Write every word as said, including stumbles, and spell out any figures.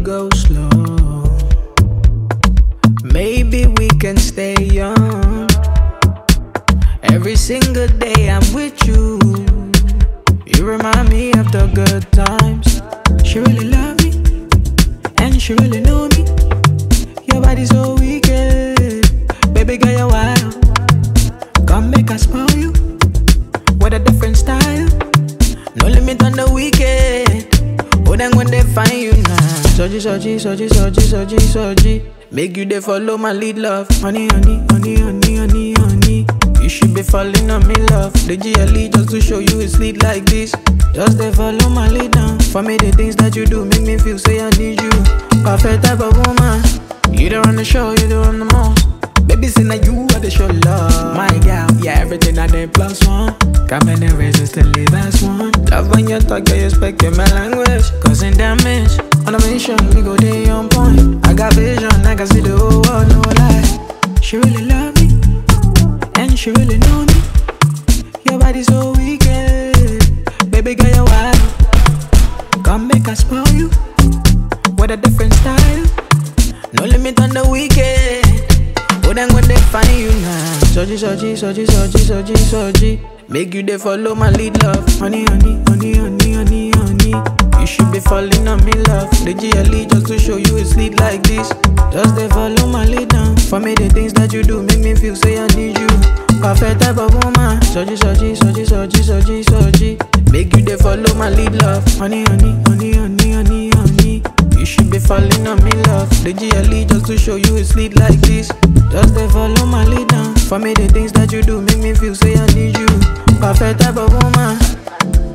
go slow. Maybe we can stay young. Every single day I'm with you. You remind me of the good times. She really love me, and she really know me. Your body so wicked, baby girl you're wild. Come make us spoil you with a different style. No limit on the weekend. Oh, then when they find you now. Soji, soji, soji, soji, soji, soji. Make you they follow my lead, love. Honey, honey, honey, honey, honey, honey. You should be falling on me, love. The G L E just to show you it's lit like this. Just they follow my lead now. For me, the things that you do make me feel say I need you. Perfect type of woman. You don't run the show, you don't run the mall. Baby, say now you are the show love. My girl, yeah, everything I did plus one. Come in and resist the last one. Love when you talk, yeah, you speak in my language. Causing damage. On a mission, we go day on point. I got vision, I can see the whole world, no lie. She really love me, and she really know me. Your body so wicked, baby girl, you're wild. Come make us spoil you with a different style. No limit on the weekend. Oh, then when they find you now. Soji, soji, soji, soji, soji, soji. Make you they follow my lead, love. Honey, honey, honey, honey, honey, honey. You should be falling on me, love. The G L E just to show you it's lit like this. Just they follow my lead now. For me, the things that you do make me feel say I need you. Perfect type of woman. Soji, soji, soji, soji, soji, soji. Make you they follow my lead, love. Honey, honey, honey, honey, honey, honey. You should be falling on me, love. The G L E just to show you it's lit like this. Just they follow my lead now. For me, the things that you do make me feel say I need you. Perfect type of woman.